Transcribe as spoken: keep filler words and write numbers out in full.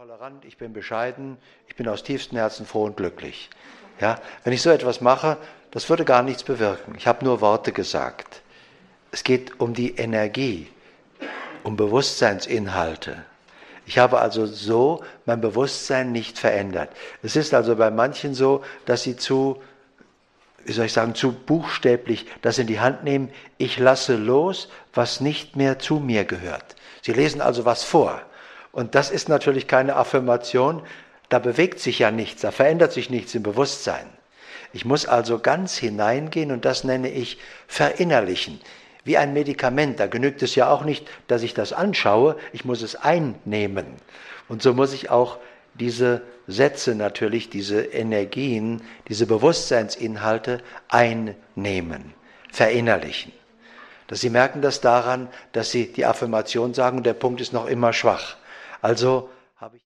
tolerant, ich bin bescheiden, ich bin aus tiefstem Herzen froh und glücklich. Ja, wenn ich so etwas mache, das würde gar nichts bewirken. Ich habe nur Worte gesagt. Es geht um die Energie, um Bewusstseinsinhalte. Ich habe also so mein Bewusstsein nicht verändert. Es ist also bei manchen so, dass sie zu, wie soll ich sagen, zu buchstäblich das in die Hand nehmen. Ich lasse los, was nicht mehr zu mir gehört. Sie lesen also was vor. Und das ist natürlich keine Affirmation. Da bewegt sich ja nichts, da verändert sich nichts im Bewusstsein. Ich muss also ganz hineingehen und das nenne ich verinnerlichen. Wie ein Medikament, da genügt es ja auch nicht, dass ich das anschaue, ich muss es einnehmen. Und so muss ich auch diese Sätze natürlich, diese Energien, diese Bewusstseinsinhalte einnehmen, verinnerlichen. Dass Sie merken das daran, dass Sie die Affirmation sagen und der Punkt ist noch immer schwach. Also habe ich